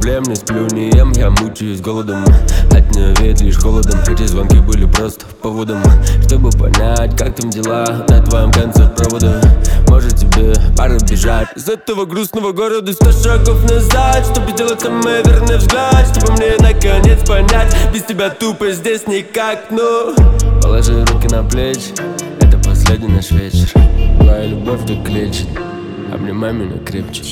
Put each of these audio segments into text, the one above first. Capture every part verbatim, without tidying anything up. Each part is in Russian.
проблем, не сплю, не ем, я мучаюсь голодом. От нее веет лишь холодом, эти звонки были просто поводом, чтобы понять, как там дела на твоем конце провода. Может тебе пора бежать из этого грустного города, сто шагов назад, чтобы сделать самый верный взгляд, чтобы мне наконец понять, без тебя тупо здесь никак. Ну, положи руки на плечи, это последний наш вечер. Твоя любовь так лечит, обнимай меня крепче.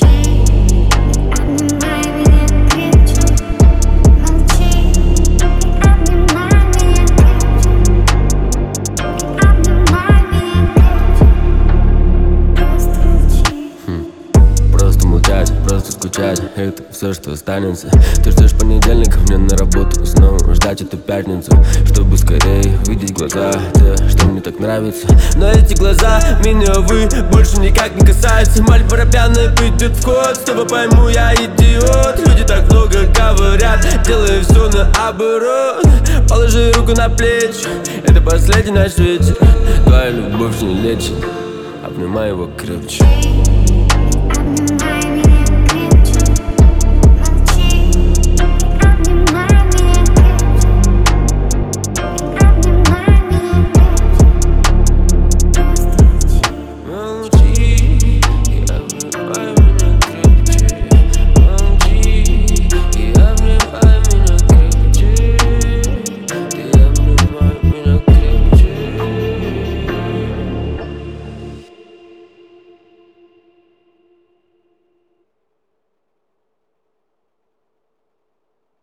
Просто скучать, это все, что останется. Ты ждешь понедельника, мне на работу снова ждать эту пятницу, чтобы скорее видеть глаза, те, что мне так нравится. Но эти глаза меня, вы, больше никак не касаются. Мальборо пьяная придет в ход, с тобой пойму я идиот. Люди так много говорят, делая все наоборот. Положи руку на плечи, это последний наш вечер. Твоя любовь не лечит, обнимай его крепче.